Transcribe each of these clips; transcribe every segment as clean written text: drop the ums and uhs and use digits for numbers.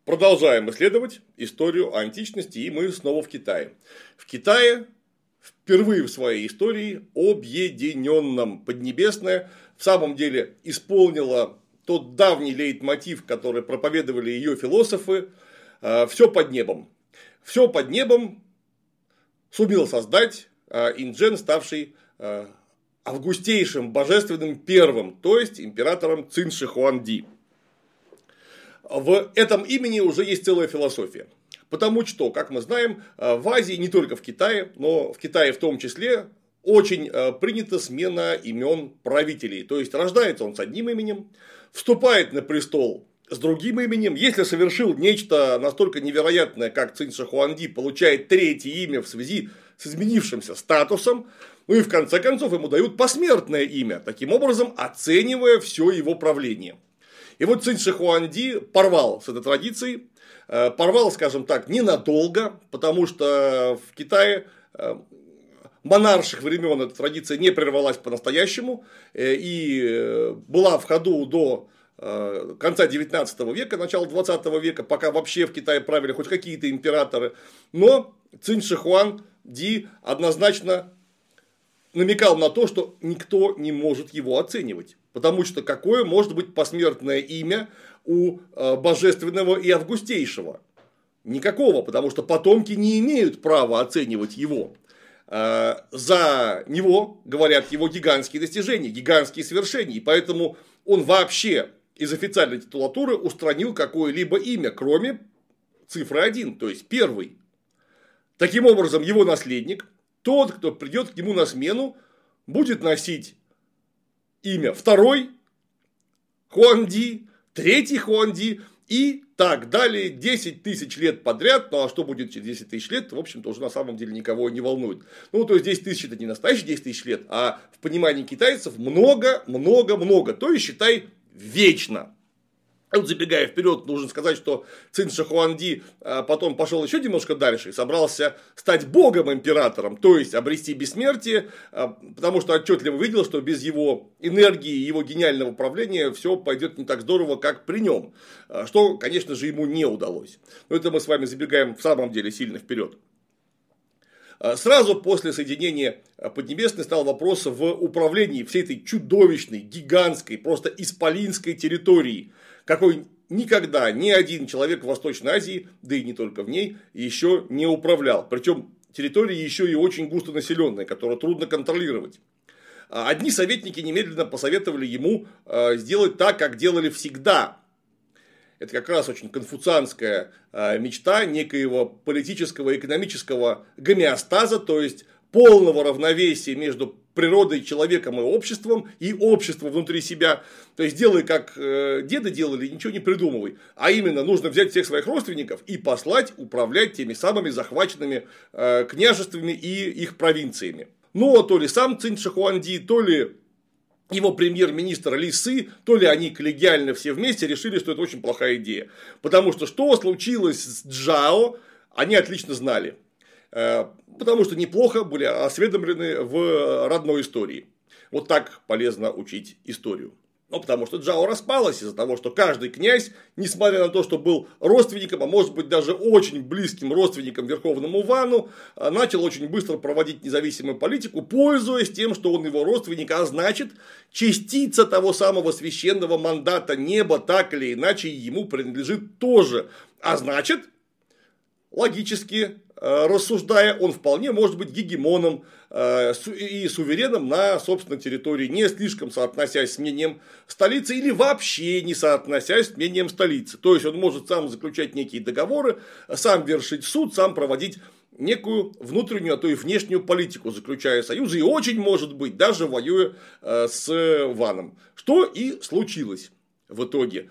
Продолжаем исследовать историю античности, и мы снова в Китае. В Китае впервые в своей истории объединенном Поднебесная в самом деле исполнила тот давний лейтмотив, который проповедовали ее философы, все под небом. Все под небом сумел создать Инджен, ставший августейшим божественным первым, то есть императором Цин Ши Хуанди. В этом имени уже есть целая философия. Потому что, как мы знаем, в Азии, не только в Китае, но в Китае в том числе, очень принята смена имен правителей. То есть рождается он с одним именем, вступает на престол с другим именем. Если совершил нечто настолько невероятное, как Цин Ши Хуанди, получает третье имя в связи с изменившимся статусом. Ну и в конце концов ему дают посмертное имя, таким образом оценивая все его правление. И вот Цин Ши Хуанди порвал с этой традицией, порвал, скажем так, ненадолго, потому что в Китае монарших времен эта традиция не прервалась по-настоящему и была в ходу до конца 19 века, начала 20 века, пока вообще в Китае правили хоть какие-то императоры. Но Цин Ши Хуанди однозначно намекал на то, что никто не может его оценивать. Потому что какое может быть посмертное имя у божественного и августейшего? Никакого, потому что потомки не имеют права оценивать его. За него говорят его гигантские достижения, гигантские свершения. И поэтому он вообще из официальной титулатуры устранил какое-либо имя, кроме цифры 1, то есть первый. Таким образом, его наследник, тот, кто придет к нему на смену, будет носить имя второй Хуанди, третий Хуанди и так далее 10 тысяч лет подряд. Ну а что будет через 10 тысяч лет, в общем-то, уже на самом деле никого не волнует. Ну, то есть 10 тысяч это не настоящие 10 тысяч лет, а в понимании китайцев много-много-много. То есть считай вечно. Вот забегая вперед, нужно сказать, что Цин Ши Хуанди потом пошел еще немножко дальше и собрался стать богом-императором, то есть обрести бессмертие, потому что отчетливо видел, что без его энергии и его гениального правления все пойдет не так здорово, как при нем, что, конечно же, ему не удалось. Но это мы с вами забегаем в самом деле сильно вперед. Сразу после соединения Поднебесной стал вопрос в управлении всей этой чудовищной, гигантской, просто исполинской территорией, какой никогда ни один человек в Восточной Азии, да и не только в ней, еще не управлял. Причем территория еще и очень густонаселенная, которую трудно контролировать. Одни советники немедленно посоветовали ему сделать так, как делали всегда. Это как раз очень конфуцианская мечта некоего политического и экономического гомеостаза, то есть полного равновесия между природой, человеком и обществом внутри себя. То есть делай, как деды делали, ничего не придумывай. А именно, нужно взять всех своих родственников и послать управлять теми самыми захваченными княжествами и их провинциями. Но то ли сам Цин Ши Хуанди, то ли его премьер-министр Ли Сы, то ли они коллегиально все вместе решили, что это очень плохая идея. Потому что случилось с Джао, они отлично знали. Потому что неплохо были осведомлены в родной истории. Вот так полезно учить историю. Ну, потому что Джао распалась из-за того, что каждый князь, несмотря на то, что был родственником, а может быть даже очень близким родственником Верховному Вану, начал очень быстро проводить независимую политику, пользуясь тем, что он его родственник, а значит, частица того самого священного мандата неба так или иначе ему принадлежит тоже. А значит, логически рассуждая, он вполне может быть гегемоном и сувереном на собственной территории, не слишком соотносясь с мнением столицы или вообще не соотносясь с мнением столицы. То есть он может сам заключать некие договоры, сам вершить суд, сам проводить некую внутреннюю, а то и внешнюю политику, заключая союзы, и очень может быть даже воюя с Ваном. Что и случилось в итоге.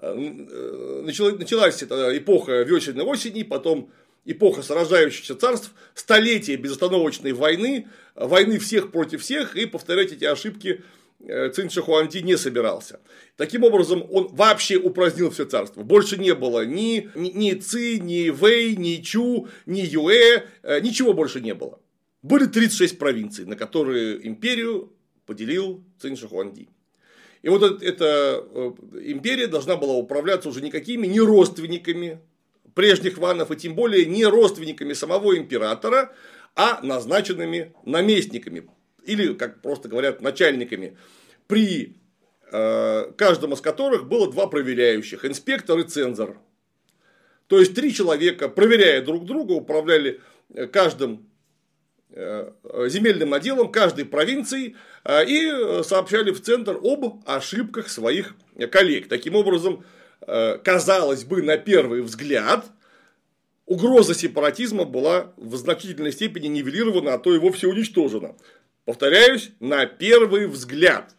Началась эта эпоха весенней осени, потом эпоха сражающихся царств, столетие безостановочной войны, войны всех против всех, и повторять эти ошибки Цин Ши Хуанди не собирался. Таким образом, он вообще упразднил все царство. Больше не было ни Ци, ни Вэй, ни Чу, ни Юэ, ничего больше не было. Были 36 провинций, на которые империю поделил Цин Ши Хуанди. И вот эта империя должна была управляться уже никакими не родственниками прежних ванов, и тем более не родственниками самого императора, а назначенными наместниками, или, как просто говорят, начальниками, при каждом из которых было 2 проверяющих, инспектор и цензор. То есть 3 человека, проверяя друг друга, управляли каждым земельным наделом каждой провинции и сообщали в центр об ошибках своих коллег. Таким образом, казалось бы, на первый взгляд, угроза сепаратизма была в значительной степени нивелирована, а то и вовсе уничтожена. Повторяюсь, на первый взгляд.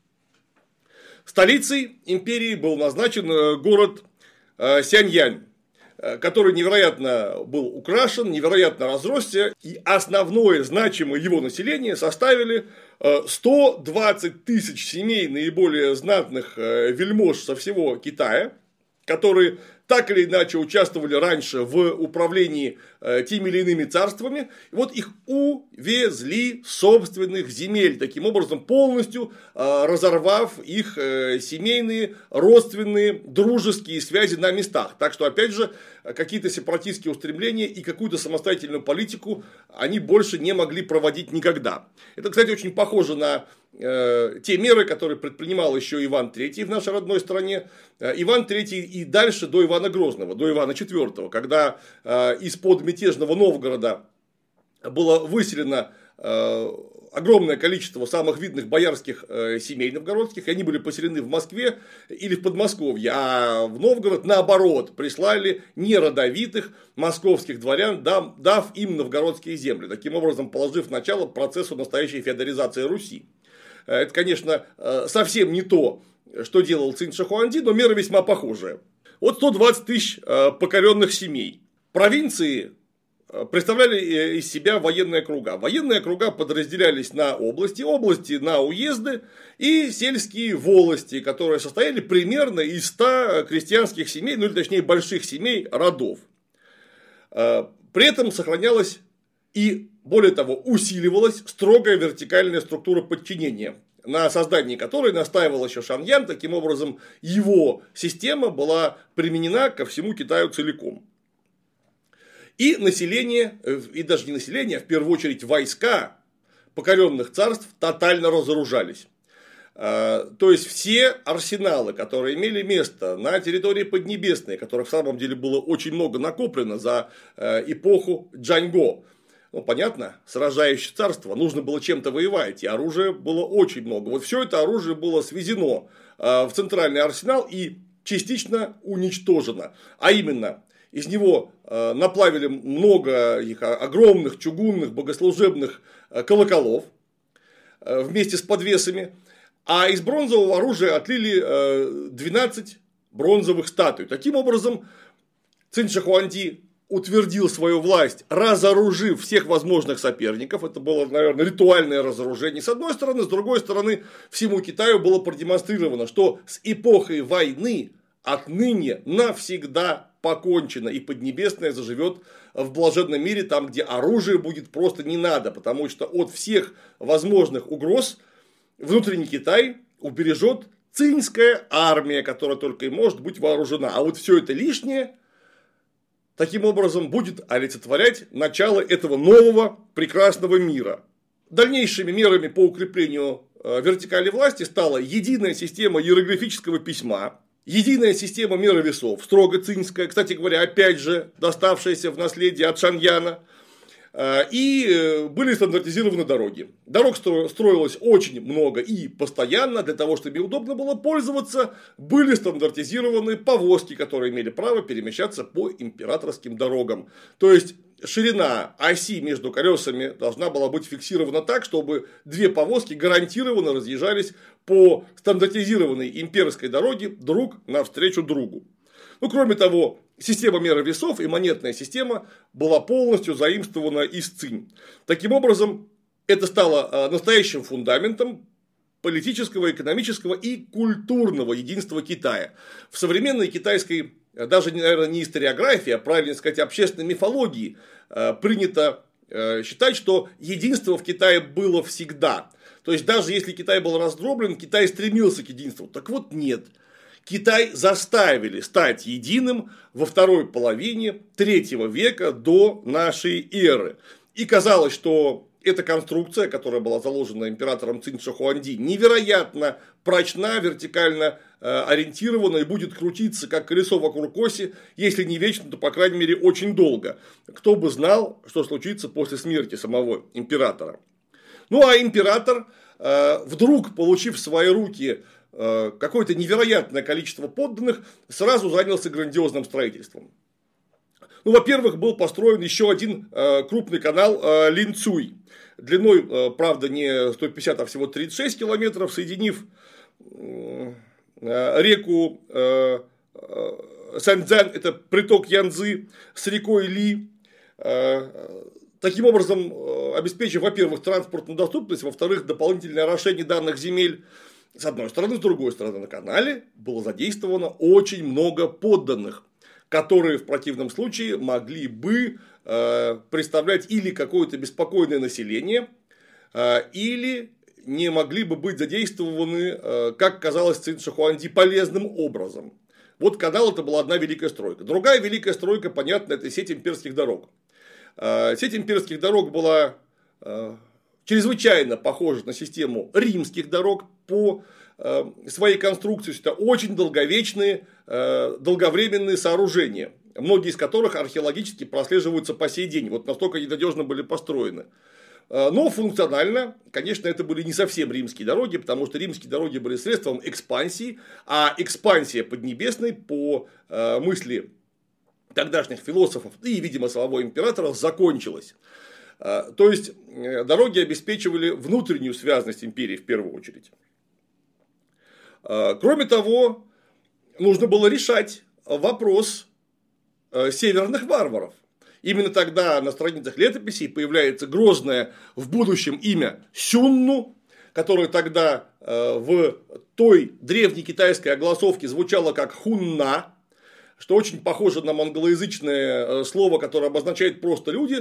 Столицей империи был назначен город Сяньянь, который невероятно был украшен, невероятно разросся, и основное значимое его население составили 120 тысяч семей наиболее знатных вельмож со всего Китая, которые так или иначе участвовали раньше в управлении теми или иными царствами, и вот их увезли с собственных земель, таким образом полностью разорвав их семейные, родственные, дружеские связи на местах. Так что, опять же, какие-то сепаратистские устремления и какую-то самостоятельную политику они больше не могли проводить никогда. Это, кстати, очень похоже на те меры, которые предпринимал еще Иван III в нашей родной стране, Иван III и дальше до Ивана Грозного, до Ивана IV, когда из-под мятежного Новгорода было выселено огромное количество самых видных боярских семей новгородских, и они были поселены в Москве или в Подмосковье, а в Новгород, наоборот, прислали неродовитых московских дворян, дав им новгородские земли, таким образом положив начало процессу настоящей феодализации Руси. Это, конечно, совсем не то, что делал Цинь Шихуанди, но мера весьма похожая. Вот 120 тысяч покоренных семей. Провинции представляли из себя военные округа. Военные округа подразделялись на области, области на уезды и сельские волости, которые состояли примерно из 100 крестьянских семей, ну или точнее больших семей родов. При этом сохранялась и, более того, усиливалась строгая вертикальная структура подчинения, на создании которой настаивал еще Шаньян. Таким образом, его система была применена ко всему Китаю целиком. И население, и даже не население, а в первую очередь войска покоренных царств тотально разоружались. То есть все арсеналы, которые имели место на территории Поднебесной, которых в самом деле было очень много накоплено за эпоху Джаньго. Ну, понятно, сражающее царство, нужно было чем-то воевать, и оружия было очень много. Вот все это оружие было свезено в центральный арсенал и частично уничтожено. А именно, из него наплавили много их огромных чугунных богослужебных колоколов вместе с подвесами, а из бронзового оружия отлили 12 бронзовых статуй. Таким образом, Цинь Шихуанди утвердил свою власть, разоружив всех возможных соперников. Это было, наверное, ритуальное разоружение с одной стороны, с другой стороны, всему Китаю было продемонстрировано, что с эпохой войны отныне навсегда покончено, и Поднебесная заживет в блаженном мире, там, где оружие будет просто не надо, потому что от всех возможных угроз внутренний Китай убережет цинская армия, которая только и может быть вооружена. А вот все это лишнее таким образом будет олицетворять начало этого нового прекрасного мира. Дальнейшими мерами по укреплению вертикали власти стала единая система иероглифического письма, единая система меры весов, строго цинская, кстати говоря, опять же, доставшаяся в наследие от Шаньяна, и были стандартизированы дороги. Дорог строилось очень много и постоянно, для того, чтобы удобно было пользоваться, были стандартизированы повозки, которые имели право перемещаться по императорским дорогам. То есть, ширина оси между колесами должна была быть фиксирована так, чтобы две повозки гарантированно разъезжались по стандартизированной имперской дороге друг навстречу другу. Ну, кроме того, система меры весов и монетная система была полностью заимствована из Цинь. Таким образом, это стало настоящим фундаментом политического, экономического и культурного единства Китая. В современной китайской, даже, наверное, не историографии, а правильно сказать, общественной мифологии принято считать, что единство в Китае было всегда. То есть, даже если Китай был раздроблен, Китай стремился к единству. Так вот, нет. Китай заставили стать единым во второй половине III века до нашей эры. И казалось, что эта конструкция, которая была заложена императором Цинь Шихуанди, невероятно прочна, вертикально ориентирована и будет крутиться как колесо вокруг оси, если не вечно, то, по крайней мере, очень долго. Кто бы знал, что случится после смерти самого императора. Ну, а император, вдруг получив в свои руки какое-то невероятное количество подданных, сразу занялся грандиозным строительством. Ну, во-первых, был построен еще один крупный канал Линцюй. Длиной, правда, не 150, а всего 36 километров, соединив реку Саньцзянь, это приток Янцзы, с рекой Ли. Таким образом, обеспечив, во-первых, транспортную доступность, во-вторых, дополнительное орошение данных земель. С одной стороны, с другой стороны, на канале было задействовано очень много подданных, которые в противном случае могли бы представлять или какое-то беспокойное население, или не могли бы быть задействованы, как казалось Цинь Шихуанди, полезным образом. Вот канал — это была одна великая стройка. Другая великая стройка, понятно, это сеть имперских дорог. Сеть имперских дорог была чрезвычайно похожа на систему римских дорог по своей конструкции. Это очень долговечные, долговременные сооружения, многие из которых археологически прослеживаются по сей день. Вот настолько ненадежно были построены. Но функционально, конечно, это были не совсем римские дороги, потому что римские дороги были средством экспансии, а экспансия Поднебесной, по мысли тогдашних философов и, видимо, самого императора, закончилась. То есть, дороги обеспечивали внутреннюю связность империи в первую очередь. Кроме того, нужно было решать вопрос северных варваров. Именно тогда на страницах летописей появляется грозное в будущем имя Сюнну, которое тогда в той древней китайской огласовке звучало как Хунна, что очень похоже на монголоязычное слово, которое обозначает просто люди.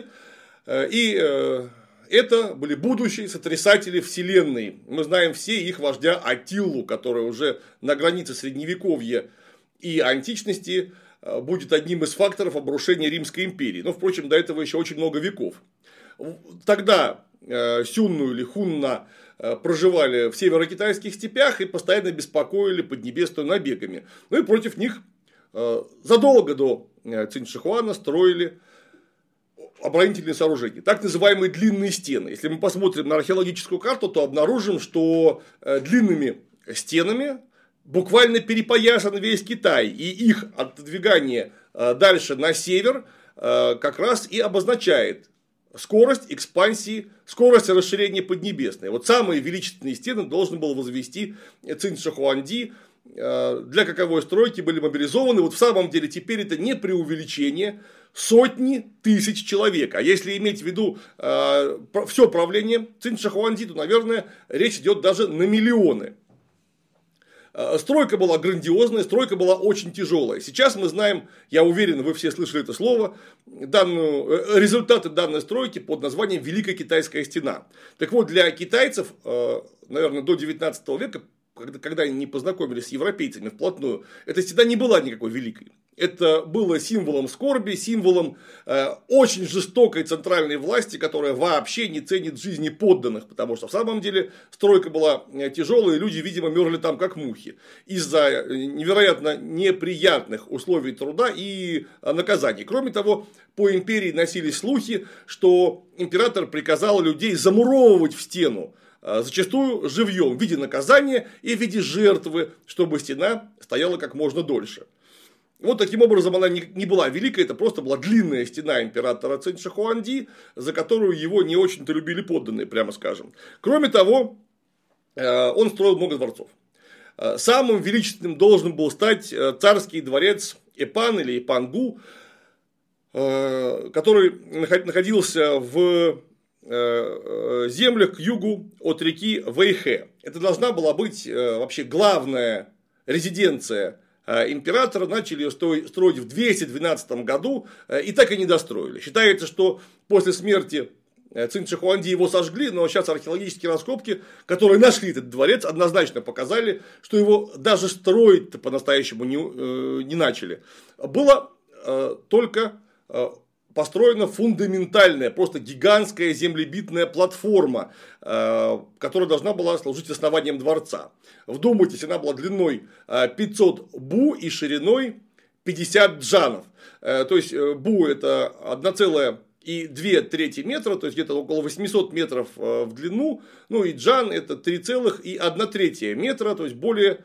И это были будущие сотрясатели вселенной. Мы знаем все их вождя Аттилу, который уже на границе средневековья и античности будет одним из факторов обрушения Римской империи. Но, впрочем, до этого еще очень много веков. Тогда Сюнну или Хунна проживали в северокитайских степях и постоянно беспокоили Поднебесную набегами. Ну и против них задолго до Цинь Шихуана строили оборонительные сооружения, так называемые длинные стены. Если мы посмотрим на археологическую карту, то обнаружим, что длинными стенами буквально перепоясан весь Китай, и их отодвигание дальше на север как раз и обозначает скорость экспансии, скорость расширения Поднебесной. Вот самые величественные стены должен был возвести Цинь Шихуанди. Для каковой стройки были мобилизованы, вот в самом деле теперь это не преувеличение, сотни тысяч человек. А если иметь в виду все правление Цинь Шихуанди, то, наверное, речь идет даже на миллионы. Стройка была грандиозная, стройка была очень тяжелая. Сейчас мы знаем, я уверен, вы все слышали это слово, результаты данной стройки под названием Великая Китайская стена. Так вот, для китайцев, наверное, до 19 века, когда они не познакомились с европейцами вплотную, эта стена не была никакой великой. Это было символом скорби, символом очень жестокой центральной власти, которая вообще не ценит жизни подданных, потому что в самом деле стройка была тяжелая, и люди, видимо, мерли там как мухи из-за невероятно неприятных условий труда и наказаний. Кроме того, по империи носились слухи, что император приказал людей замуровывать в стену, зачастую живьем, в виде наказания и в виде жертвы, чтобы стена стояла как можно дольше. Вот таким образом она не была великой, это просто была длинная стена императора Цинь Шихуанди, за которую его не очень-то любили подданные, прямо скажем. Кроме того, он строил много дворцов. Самым величественным должен был стать царский дворец Эпан или Эпангу, который находился в землях к югу от реки Вэйхэ. Это должна была быть вообще главная резиденция императора. Начали ее строить в 212 году и так и не достроили. Считается, что после смерти Цин Шихуанди его сожгли, но сейчас археологические раскопки, которые нашли этот дворец, однозначно показали, что его даже строить-то по-настоящему не начали. Было только построена фундаментальная, просто гигантская землебитная платформа, которая должна была служить основанием дворца. Вдумайтесь, она была длиной 500 бу и шириной 50 джанов. То есть бу это 1,2 метра, то есть где-то около 800 метров в длину, ну и джан это 3,1 метра, то есть более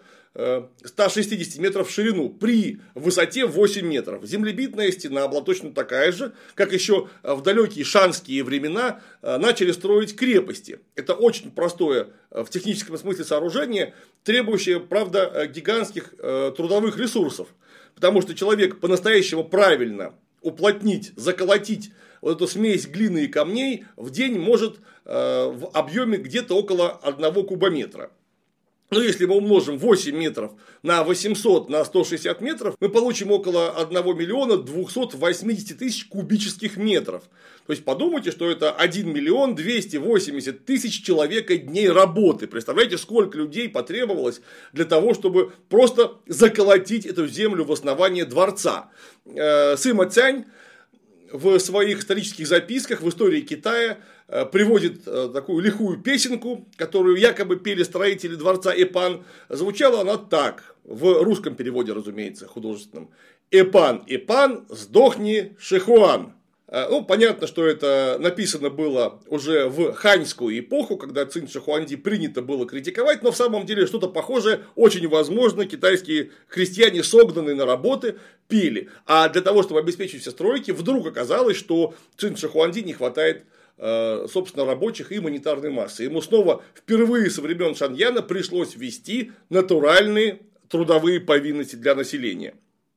160 метров в ширину при высоте 8 метров. Землебитная стена была точно такая же, как еще в далекие шанские времена начали строить крепости. Это очень простое в техническом смысле сооружение, требующее, правда, гигантских трудовых ресурсов. Потому что человек по-настоящему правильно уплотнить, заколотить вот эту смесь глины и камней в день может в объеме где-то около 1 кубометра. Но если мы умножим 8 метров на 800 на 160 метров, мы получим около 1 миллиона 280 тысяч кубических метров. То есть подумайте, что это 1 миллион 280 тысяч человека-дней работы. Представляете, сколько людей потребовалось для того, чтобы просто заколотить эту землю в основание дворца. Сыма Цянь в своих исторических записках в истории Китая приводит такую лихую песенку, которую якобы пели строители дворца Эпан. Звучала она так, в русском переводе, разумеется, художественном. Эпан, Эпан, сдохни, Шихуан. Ну, понятно, что это написано было уже в ханьскую эпоху, когда Цин Шихуанди принято было критиковать, но в самом деле что-то похожее очень возможно китайские крестьяне, согнанные на работы, пели. А для того, чтобы обеспечить все стройки, вдруг оказалось, что Цин Шихуанди не хватает, собственно, рабочих и монетарной массы. Ему снова впервые со времен Шаньяна пришлось ввести натуральные трудовые повинности для населения.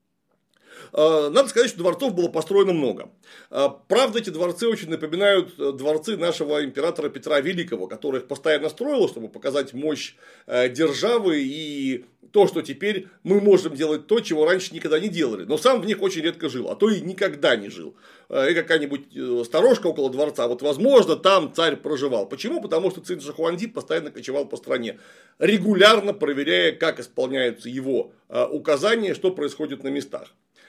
Надо сказать, что дворцов было построено много. Правда, эти дворцы очень напоминают дворцы нашего императора Петра Великого, который их постоянно строил, чтобы показать мощь державы и то, что теперь мы можем делать то, чего раньше никогда не делали. Но сам в них очень редко жил, а то и никогда не жил. И какая-нибудь сторожка около дворца, вот возможно, там царь проживал. Почему? Потому что Цин Шихуанди постоянно кочевал по стране, регулярно проверяя, как исполняются его указания, что происходит на местах.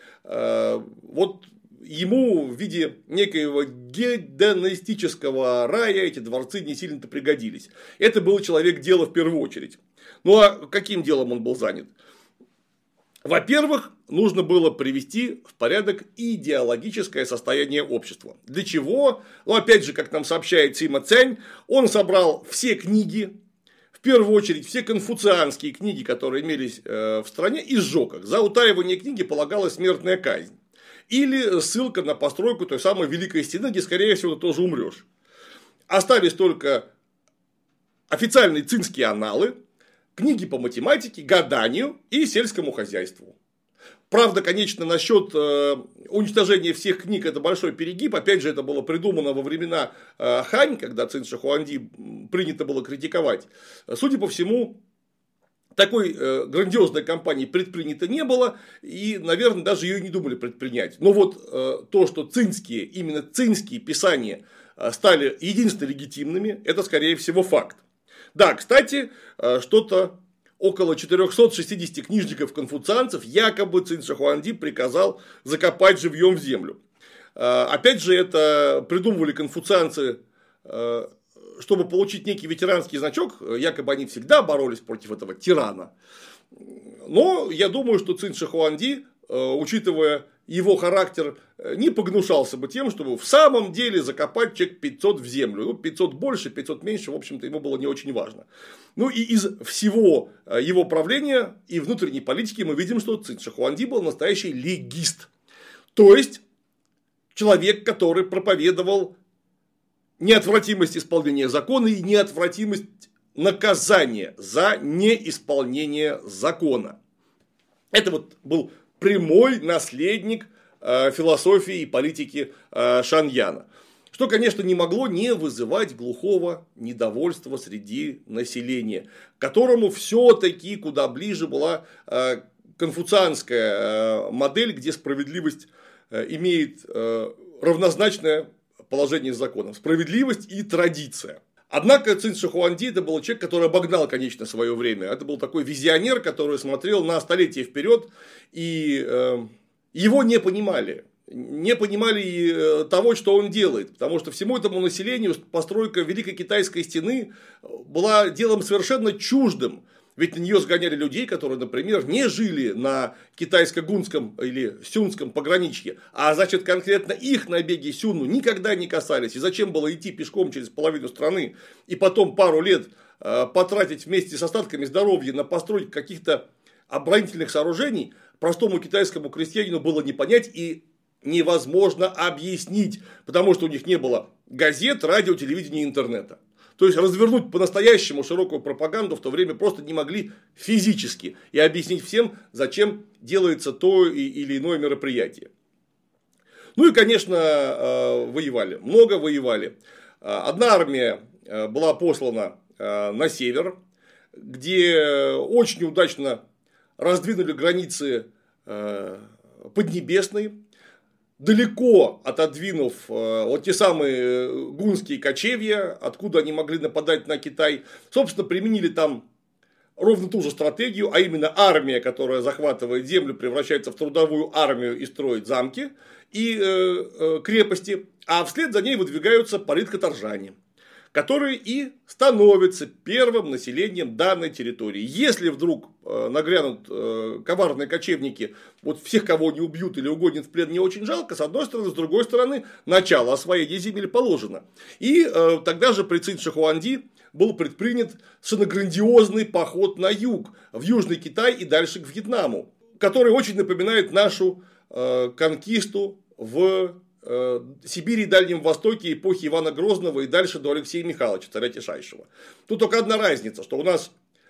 Вот ему в виде некоего гедонистического рая эти дворцы не сильно-то пригодились. Это был человек дела в первую очередь. Ну а каким делом он был занят? Во-первых, нужно было привести в порядок идеологическое состояние общества. Для чего? Ну опять же, как нам сообщает Сыма Цянь, он собрал все книги, в первую очередь все конфуцианские книги, которые имелись в стране, и сжег их. За утаивание книги полагалась смертная казнь. Или ссылка на постройку той самой Великой Стены, где, скорее всего, ты тоже умрешь. Остались только официальные цинские анналы, книги по математике, гаданию и сельскому хозяйству. Правда, конечно, насчет уничтожения всех книг это большой перегиб. Опять же, это было придумано во времена Хань, когда Цин Шихуанди принято было критиковать. Судя по всему, такой грандиозной кампании предпринято не было, и, наверное, даже ее не думали предпринять. Но вот то, что именно цинские писания стали единственно легитимными, это, скорее всего, факт. Да, кстати, что-то около 460 книжников-конфуцианцев якобы Цин Шихуанди приказал закопать живьем в землю. Опять же, это придумывали конфуцианцы, чтобы получить некий ветеранский значок, якобы они всегда боролись против этого тирана. Но я думаю, что Цин Шихуанди, учитывая его характер, не погнушался бы тем, чтобы в самом деле закопать человек 500 в землю. Ну, 500 больше, 500 меньше, в общем-то, ему было не очень важно. Ну, и из всего его правления и внутренней политики мы видим, что Цин Шихуанди был настоящий легист. То есть, человек, который проповедовал неотвратимость исполнения закона и неотвратимость наказания за неисполнение закона. Это вот был прямой наследник философии и политики Шаньяна. Что, конечно, не могло не вызывать глухого недовольства среди населения, которому все-таки куда ближе была конфуцианская модель, где справедливость имеет равнозначное положение с законом, справедливость и традиция. Однако Цин Шихуанди это был человек, который обогнал, конечно, свое время. Это был такой визионер, который смотрел на столетия вперед, и его не понимали. Не понимали того, что он делает. Потому что всему этому населению постройка Великой Китайской стены была делом совершенно чуждым. Ведь на нее сгоняли людей, которые, например, не жили на китайско-гунском или сюнском пограничье, а значит, конкретно их набеги сюнну никогда не касались. И зачем было идти пешком через половину страны и потом пару лет потратить вместе с остатками здоровья на постройку каких-то оборонительных сооружений, простому китайскому крестьянину было не понять и невозможно объяснить, потому что у них не было газет, радио, телевидения и интернета. То есть развернуть по-настоящему широкую пропаганду в то время просто не могли физически и объяснить всем, зачем делается то или иное мероприятие. Ну и, конечно, воевали, много воевали. Одна армия была послана на север, где очень удачно раздвинули границы Поднебесной, далеко отодвинув вот те самые гунские кочевья, откуда они могли нападать на Китай, собственно, применили там ровно ту же стратегию, а именно армия, которая захватывает землю, превращается в трудовую армию и строит замки и крепости, а вслед за ней выдвигаются политкоторжане, которые и становятся первым населением данной территории. Если вдруг нагрянут коварные кочевники, вот всех, кого не убьют или угонят в плен, не очень жалко, с одной стороны, с другой стороны, начало освоения земель положено. И тогда же при Цин Шихуанди был предпринят совершенно грандиозный поход на юг, в Южный Китай и дальше к Вьетнаму, который очень напоминает нашу конкисту в Сибири и Дальнем Востоке эпохи Ивана Грозного и дальше до Алексея Михайловича, царя Тишайшего. Тут только одна разница, что у нас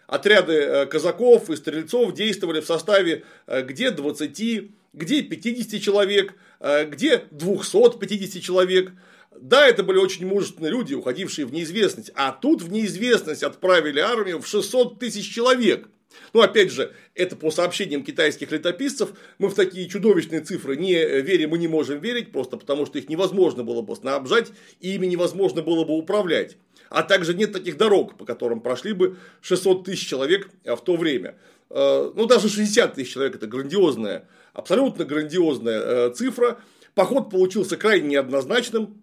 отряды казаков и стрельцов действовали в составе где 20, где 50 человек, где 250 человек. Да, это были очень мужественные люди, уходившие в неизвестность, а тут в неизвестность отправили армию в 600 тысяч человек. Ну, опять же, это по сообщениям китайских летописцев, мы в такие чудовищные цифры не верим и не можем верить, просто потому что их невозможно было бы снабжать, и ими невозможно было бы управлять. А также нет таких дорог, по которым прошли бы 600 тысяч человек в то время. Ну, даже 60 тысяч человек – это грандиозная, абсолютно грандиозная цифра. Поход получился крайне неоднозначным.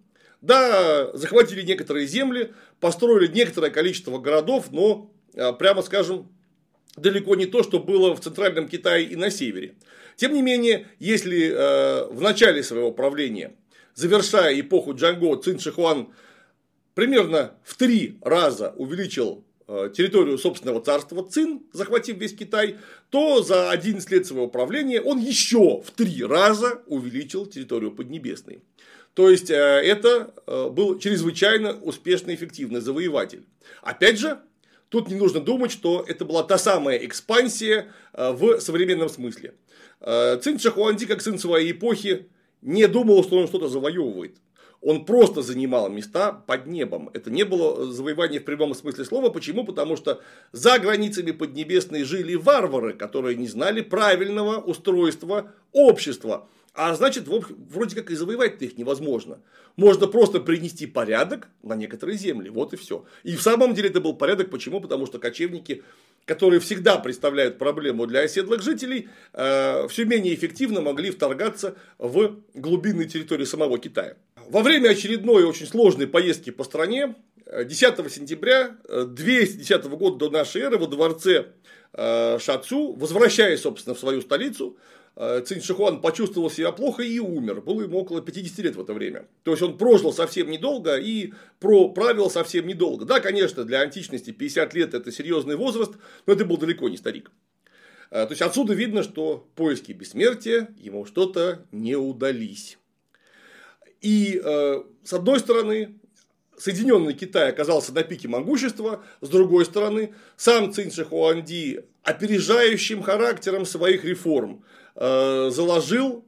Да, захватили некоторые земли, построили некоторое количество городов, но, прямо скажем, далеко не то, что было в Центральном Китае и на севере. Тем не менее, если в начале своего правления, завершая эпоху Джанго, Цин Шихуан примерно в 3 раза увеличил территорию собственного царства Цин, захватив весь Китай, то за 11 лет своего правления он еще в 3 раза увеличил территорию Поднебесной. То есть, это был чрезвычайно успешный и эффективный завоеватель. Опять же, тут не нужно думать, что это была та самая экспансия в современном смысле. Цин Шихуанди, как сын своей эпохи, не думал, что он что-то завоевывает. Он просто занимал места под небом. Это не было завоевание в прямом смысле слова. Почему? Потому что за границами Поднебесной жили варвары, которые не знали правильного устройства общества. А значит, вроде как и завоевать-то их невозможно. Можно просто принести порядок на некоторые земли. Вот и все. И в самом деле это был порядок. Почему? Потому что кочевники, которые всегда представляют проблему для оседлых жителей, все менее эффективно могли вторгаться в глубинные территории самого Китая. Во время очередной очень сложной поездки по стране, 10 сентября 210 года до нашей эры во дворце Шацю, возвращаясь, собственно, в свою столицу, Цин Шихуан почувствовал себя плохо и умер. Было ему около 50 лет в это время. То есть, он прожил совсем недолго и проправил совсем недолго. Да, конечно, для античности 50 лет – это серьезный возраст, но это был далеко не старик. То есть, отсюда видно, что поиски бессмертия ему что-то не удались. И, с одной стороны, Соединенный Китай оказался на пике могущества, с другой стороны, сам Цин Шихуанди опережающим характером своих реформ заложил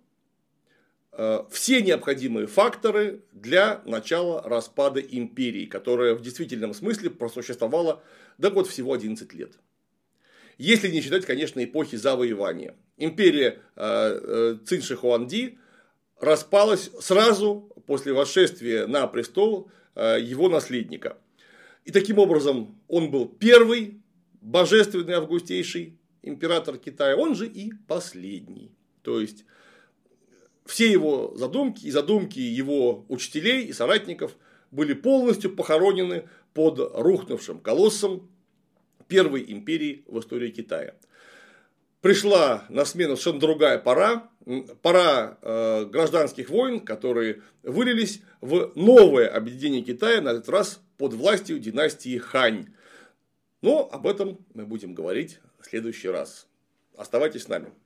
все необходимые факторы для начала распада империи, которая в действительном смысле просуществовала да вот всего 11 лет. Если не считать, конечно, эпохи завоевания. Империя Цин Шихуанди распалась сразу после восшествия на престол его наследника. И таким образом он был первый божественный августейший император Китая, он же и последний. То есть все его задумки и задумки его учителей и соратников были полностью похоронены под рухнувшим колоссом первой империи в истории Китая. Пришла на смену совершенно другая пора, пора гражданских войн, которые вылились в новое объединение Китая, на этот раз под властью династии Хань. Но об этом мы будем говорить в следующий раз. Оставайтесь с нами.